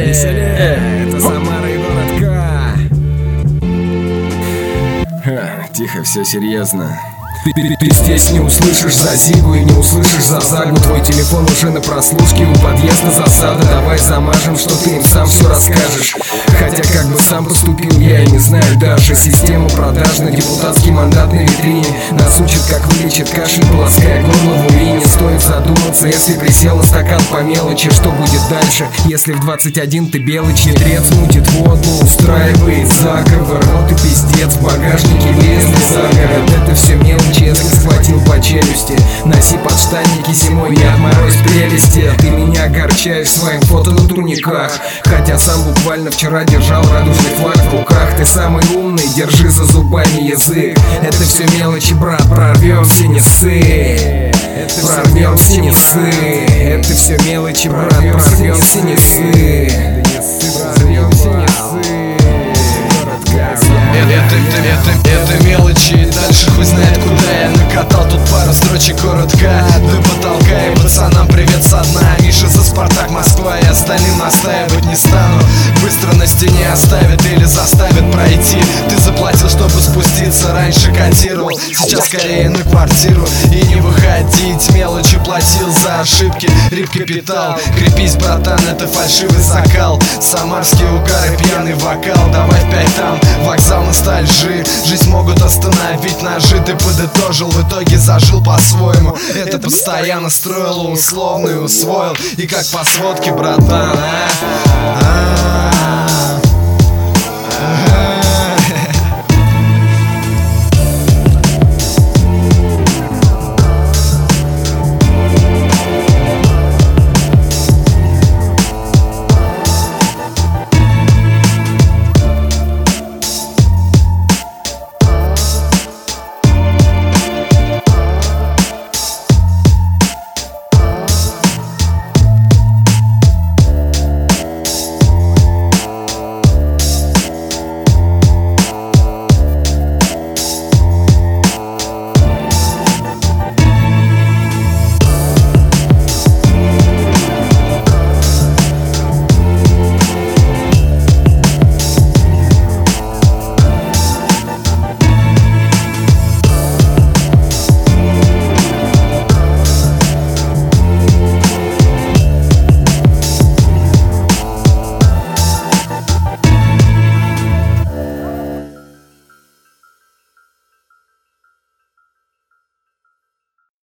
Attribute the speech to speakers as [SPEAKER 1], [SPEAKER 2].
[SPEAKER 1] Веселее, это Самара и город К.
[SPEAKER 2] Тихо, все серьезно. Ты здесь не услышишь за Зигу и не услышишь за Загу. Твой телефон уже на прослушке, у подъезда засада. Давай замажем, что ты им сам все расскажешь. Хотя как бы сам поступил, я и не знаю даже. Система продаж на депутатский мандат на витрине нас учит, как вылечит кашель, полоская горло в урине. Стоит задуматься, если присел на стакан по мелочи, что будет дальше, если в 21 ты белый чедрец мутит воду, устраивает заговор. Вот и пиздец, в багажнике лезли за город. Это все мелочи, если схватил по челюсти. Носи подштанники зимой, не отморозь прелести. Ты меня огорчаешь своим фото на турниках, хотя сам буквально вчера держал радужный флаг в руках. Ты самый умный, держи за зубами язык. Это все мелочи, брат, прорвемся, не ссы. Прорвемся, не ссы. Это все мелочи, брат, прорвемся, не ссы. Прорвемся, не ссы.
[SPEAKER 3] Это мелочи, и дальше хуй знает куда. Я накатал тут пару строчек коротко до потолка. И пацанам привет со дна. Миша за Спартак Москва, и остальным настаивать не стану. Быстро на стене оставят или заставят пройти. Ты заплатил, чтобы спуститься, раньше котировал, сейчас скорее на квартиру и не выходить. Мелочи платил за ошибки, рип-капитал. Крепись, братан, это фальшивый закал. Самарские угары, пьяный вокал. Давай в 5 там, вокзал ностальжи. Жизнь могут остановить ножи. Ты подытожил, в итоге зажил по-своему. Это постоянно строил, условный усвоил. И как по сводке, братан,